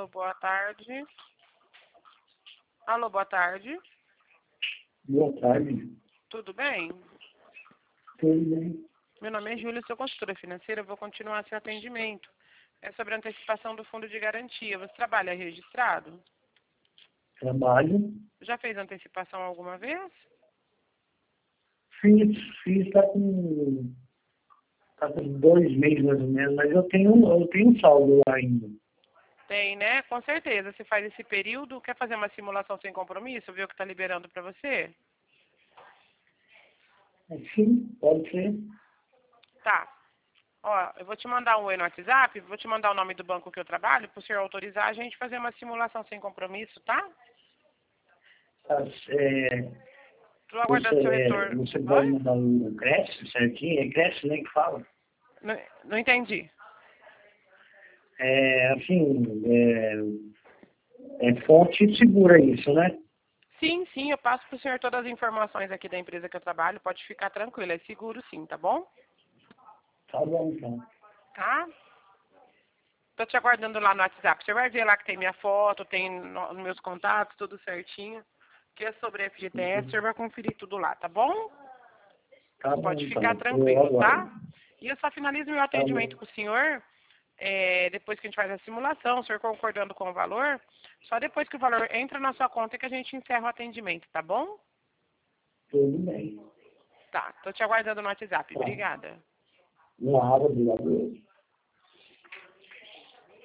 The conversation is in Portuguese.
Alô, boa tarde. Alô, boa tarde. Boa tarde. Tudo bem? Tudo bem? Meu nome é Júlia, sou consultora financeira. Eu vou continuar seu atendimento. É sobre a antecipação do fundo de garantia. Você trabalha registrado? Trabalho. Já fez antecipação alguma vez? Fiz tá com 2 meses mais ou menos, mas eu tenho um saldo lá ainda. Tem, né? Com certeza. Você faz esse período. Quer fazer uma simulação sem compromisso? Ver o que está liberando para você? Sim, pode ser. Tá. Ó, eu vou te mandar um oi no WhatsApp, vou te mandar o nome do banco que eu trabalho, para o senhor autorizar a gente fazer uma simulação sem compromisso, tá? Tá, Estou aguardando seu retorno. você pode Oi? mandar o Cresce certinho? É Cresce, né, que fala? Não entendi. É fonte segura isso, né? Sim, sim, eu passo para o senhor todas as informações aqui da empresa que eu trabalho, pode ficar tranquilo, é seguro sim, tá bom? Tá bom, então. Tá? Tô te aguardando lá no WhatsApp. Você vai ver lá que tem minha foto, tem meus contatos, tudo certinho. Que é sobre FGTS, o senhor vai conferir tudo lá, tá bom? Tá bom, Pode ficar então. Eu tranquilo, tá? aguardo. E eu só finalizo meu Tá atendimento bom. com o senhor, depois que a gente faz a simulação, o senhor concordando com o valor, só depois que o valor entra na sua conta que a gente encerra o atendimento, tá bom? Tudo bem. Tá, tô te aguardando no WhatsApp. Tá. Obrigada. Nada, obrigado.